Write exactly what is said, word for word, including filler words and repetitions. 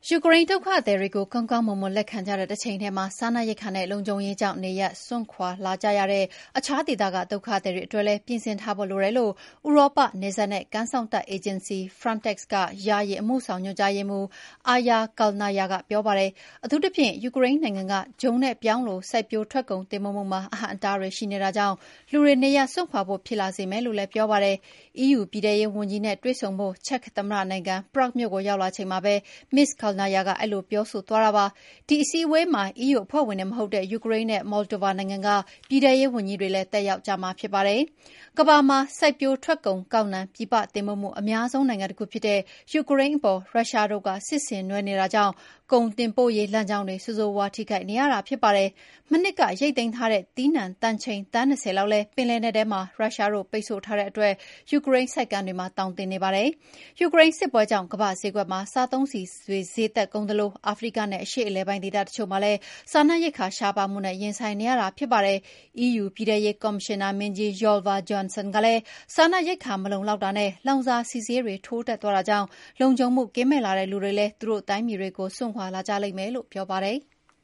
ယူကရိန်းဒုက္ခသည်တွေကိုကောင်းကောင်းမွန်မွန်လက်ခံကြတဲ့တစ်ချိန်တည်းမှာစားနပ်ရိက္ခာနဲ့လုံခြုံရေးကြောင့်နေရပ်စွန့်ခွာလာကြရတဲ့အခြားဒေသကဒုက္ခသည်တွေအတွက်လည်းပြင်ဆင်ထားဖို့လိုတယ်လို့ဥရောပနယ်စပ်နဲ့ကမ်းစောင့်တပ်အေဂျင်စီ Frontex ကယာယီအမှုဆောင်ညွှန်ကြားရေးမှူး Aija Kalnaja ကပြောပါတယ်။အထူးသဖြင့်ယူကရိန်းနိုင်ငံကဂျုံနဲ့ပြောင်းလိုစိုက်ပျိုးထွက်ကုန်တင်ပို့မှုမှာအဟန့်အတားတွေရှိနေတာကြောင့်လူတွေနေရပ်စွန့်ခွာဖို့ဖြစ်လာစေမယ်လို့လည်းပြောပါတယ်။ အီးယူပြည်ထဲရေးဝန်ကြီးနဲ့တွေ့ဆုံဖို့ချက်သမ္မတနိုင်ငံ Prague မြို့ကိုရောက်လာချိန်မှာပဲ မစ္စ Kalnaja ကအဲ့လိုပြောဆိုသွားတာပါ။ဒီအစည်းအဝေးမှာ အီးယူအဖွဲ့ဝင်တွေမဟုတ်တဲ့ယူကရိန်းနဲ့ Moldova နိုင်ငံကပြည်ထဲရေးဝန်ကြီးတွေလည်းတက်ရောက်ကြမှာဖြစ်ပါတယ်။ကမ္ဘာမှာစိုက်ပျိုးထွက်ကုန်ကောက်နှံပြည်ပတင်ပို့မှုအများဆုံးနိုင်ငံတစ်ခုဖြစ်တဲ့ယူကရိန်းအပေါ်ရုရှားတို့ကစစ်ဆင်နွှဲနေတာကြောင့်ကုန်တင်ပို့ရေးလမ်းကြောင်းတွေဆိုးဆိုးဝါးဝါးထိခိုက်နေရတာဖြစ်ပါတယ်။မနှစ်ကရိတ်သိမ်းထားတဲ့သီးနှံတန်ချိန်သန်း၂၀လောက်လည်းပင်လယ်နက်ထဲမှာရုရှားတို့ပိတ်ဆို့ထားတဲ့အတွက်ယူကရိန်းဆိပ်ကမ်းတွေမှာသောင်တင်နေပါတယ်။ယူကရိန်းစစ်ပွဲကြောင့်ကမ္ဘာ့ဈေးကွက်မှာစားသုံးဆီတွေဈေးတက်ကုန်သလိုအာဖရိကနဲ့အရှေ့အလယ်ပိုင်းဒေသတချို့မှာလည်းစားနပ်ရိက္ခာရှားပါးမှုနဲ့ရင်ဆိုင်နေရတာဖြစ်ပါတယ်။ အီးယူပြည်ထဲရေးကော်မရှင်နာမင်းကြီး Ylva Johansson ကလည်းစားနပ်ရိက္ခာမလုံလောက်တာနဲ့လောင်စာဆီဈေးတွေထိုးတက်သွားတာကြောင့်လုံခြုံမှုကင်းမဲ့လာတဲ့လူတွေလည်းသူတို့တိုင်းပြည်တွေကိုစွန့်ခွာလာကြလိမ့်မယ်လို့ပြောပါတယ်။